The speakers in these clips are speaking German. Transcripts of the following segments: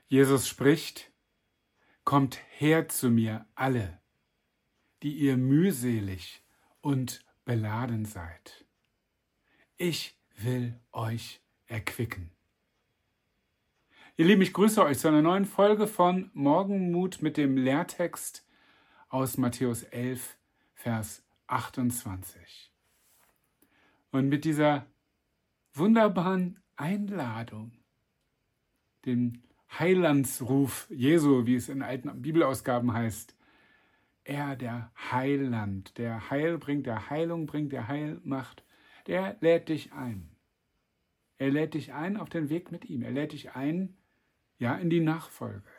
Jesus spricht: Kommt her zu mir alle, die ihr mühselig und beladen seid. Ich will euch erquicken. Ihr Lieben, ich grüße euch zu einer neuen Folge von Morgenmut mit dem Lehrtext aus Matthäus 11, Vers 28. Und mit dieser wunderbaren Einladung, dem Heilandsruf Jesu, wie es in alten Bibelausgaben heißt, er, der Heiland, der Heil bringt, der Heilung bringt, der Heil macht, der lädt dich ein. Er lädt dich ein auf den Weg mit ihm. Er lädt dich ein, ja, in die Nachfolge.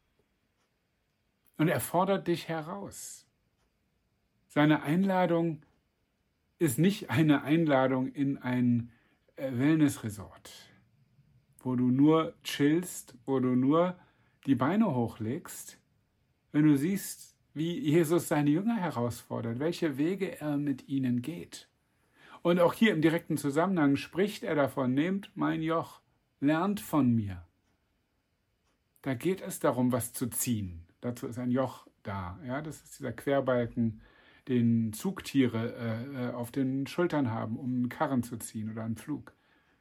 Und er fordert dich heraus. Seine Einladung ist nicht eine Einladung in ein Wellnessresort, wo du nur chillst, wo du nur die Beine hochlegst, wenn du siehst, wie Jesus seine Jünger herausfordert, welche Wege er mit ihnen geht. Und auch hier im direkten Zusammenhang spricht er davon: Nehmt mein Joch, lernt von mir. Da geht es darum, was zu ziehen. Dazu ist ein Joch da. Ja, das ist dieser Querbalken, den Zugtiere auf den Schultern haben, um einen Karren zu ziehen oder einen Pflug.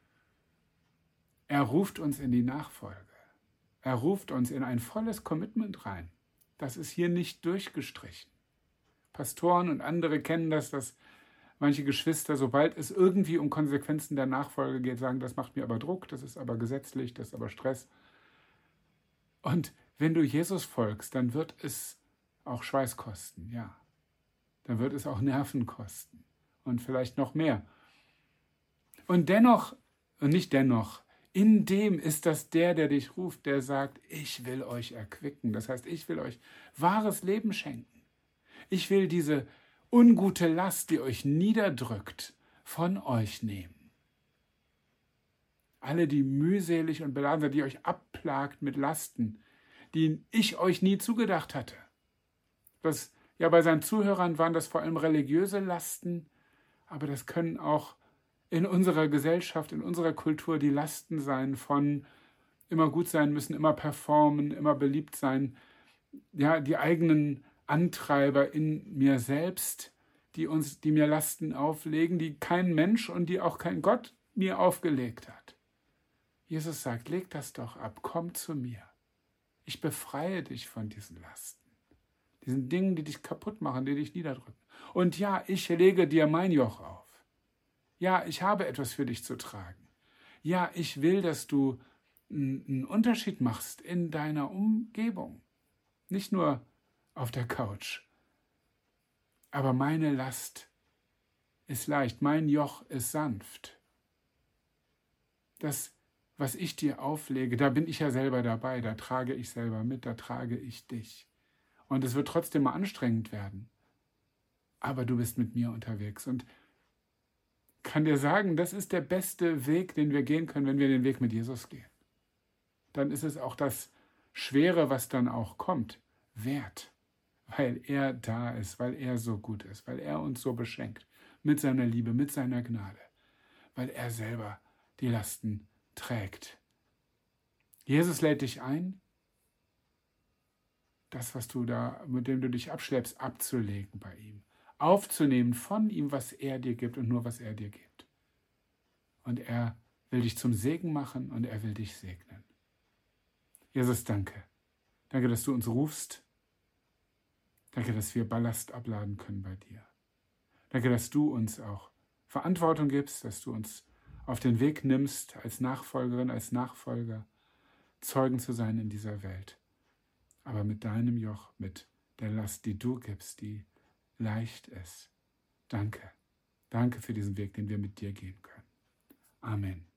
Er ruft uns in die Nachfolge. Er ruft uns in ein volles Commitment rein. Das ist hier nicht durchgestrichen. Pastoren und andere kennen das, dass manche Geschwister, sobald es irgendwie um Konsequenzen der Nachfolge geht, sagen, das macht mir aber Druck, das ist aber gesetzlich, das ist aber Stress. Und wenn du Jesus folgst, dann wird es auch Schweiß kosten, ja. Dann wird es auch Nerven kosten und vielleicht noch mehr. Und dennoch, und nicht dennoch, in dem ist das der dich ruft, der sagt: Ich will euch erquicken. Das heißt, ich will euch wahres Leben schenken. Ich will diese ungute Last, die euch niederdrückt, von euch nehmen. Alle, die mühselig und beladen sind, die euch abplagt mit Lasten, die ich euch nie zugedacht hatte. Ja, bei seinen Zuhörern waren das vor allem religiöse Lasten, aber das können auch in unserer Gesellschaft, in unserer Kultur die Lasten sein von immer gut sein müssen, immer performen, immer beliebt sein. Ja, die eigenen Antreiber in mir selbst, die mir Lasten auflegen, die kein Mensch und die auch kein Gott mir aufgelegt hat. Jesus sagt: Leg das doch ab, komm zu mir. Ich befreie dich von diesen Lasten, diesen Dingen, die dich kaputt machen, die dich niederdrücken. Und ja, ich lege dir mein Joch auf. Ja, ich habe etwas für dich zu tragen. Ja, ich will, dass du einen Unterschied machst in deiner Umgebung. Nicht nur auf der Couch. Aber meine Last ist leicht, mein Joch ist sanft. Das, was ich dir auflege, da bin ich ja selber dabei, da trage ich selber mit, da trage ich dich. Und es wird trotzdem mal anstrengend werden. Aber du bist mit mir unterwegs und kann dir sagen, das ist der beste Weg, den wir gehen können, wenn wir den Weg mit Jesus gehen. Dann ist es auch das Schwere, was dann auch kommt, wert, weil er da ist, weil er so gut ist, weil er uns so beschenkt mit seiner Liebe, mit seiner Gnade, weil er selber die Lasten trägt. Jesus lädt dich ein, das, was du da, mit dem du dich abschleppst, abzulegen bei ihm, aufzunehmen von ihm, was er dir gibt und nur, was er dir gibt. Und er will dich zum Segen machen und er will dich segnen. Jesus, danke. Danke, dass du uns rufst. Danke, dass wir Ballast abladen können bei dir. Danke, dass du uns auch Verantwortung gibst, dass du uns auf den Weg nimmst, als Nachfolgerin, als Nachfolger, Zeugen zu sein in dieser Welt. Aber mit deinem Joch, mit der Last, die du gibst, die leicht ist. Danke. Danke für diesen Weg, den wir mit dir gehen können. Amen.